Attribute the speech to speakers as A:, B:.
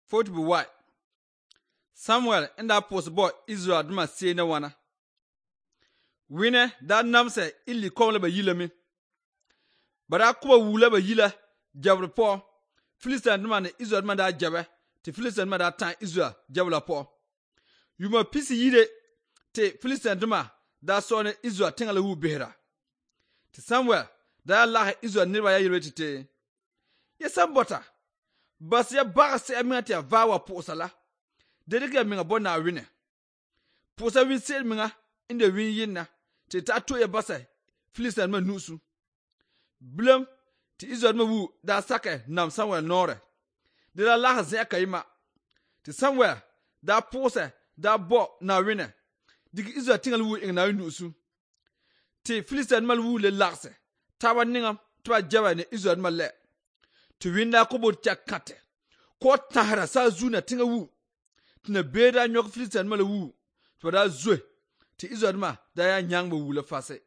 A: Fort be white. Samuel and that post boy Israel duma say na wana. Winne that nam se illi komle ba yila mi. Bara kuba wula ba yila jabri po. Philistine duma ne Israel duma da jabe. Te Philistine duma da tan Israel jabla po. Yuma pisi yide te Philistine duma da so ne Israel tingala wu behra. Te Samuel da la Israel nirba ya yilwe te. Ye sambota. Bas ya baga se aminga te vawa po sala. Dedeke minga bona wine. Posa win sel minga inde win yinna. Te tato ya basa Philistine ma nusu. Blum te Israel ma wu da sake nam Samuel nore. De la laha zeka ima. Te Samuel da posa da bo na wine. Digi Israel tingal wu ing na nusu. Te Philistine ma wu le lakse. Tawa ningam twa jawa ne Israel ma le. Te winda kobo tia kate. Ko tahara sa zuna tinga wu. Tina beda nyok Philistine ma le wu. Twa da zwe. Te Israel ma da ya nyang ma wu le fase.